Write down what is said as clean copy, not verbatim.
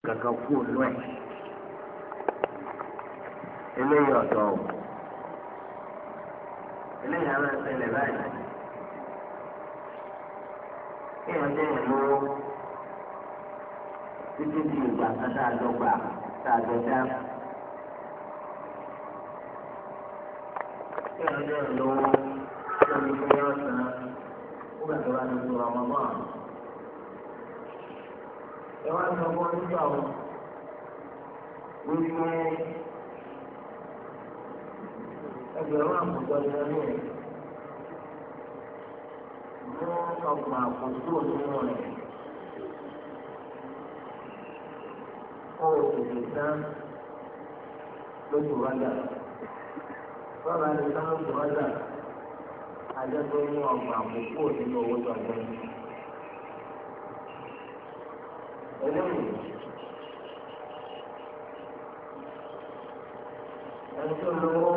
kankan kú ònú ẹ̀ eléyìí ọ̀dọ́ o eléyìí àwọn ẹsẹ̀lẹ̀ báyìí kí ẹ̀ dẹ́yìn lówó títí di ìgbà kan tá a dọ́gba tá a dọ́jà kí ẹ̀ dẹ́yìn lówó tí omi fi yọ̀ sàn nígbà tó bá lójú ọmọ náà. Ẹ wá sọ fún nígbà wo wípé ẹgbẹ̀rún àkùkọ ìrẹ́lẹ̀ mú ọgbọ̀n àkùkọ nínú rẹ̀ kó o tètè tán lójú wájà. Bọ́lá ní tán lójú wájà àjẹpẹ́ mú ọgbọ̀n àkùkọ nínú owó tó ọjọ́ yìí. Eléyìí ẹni tó lówó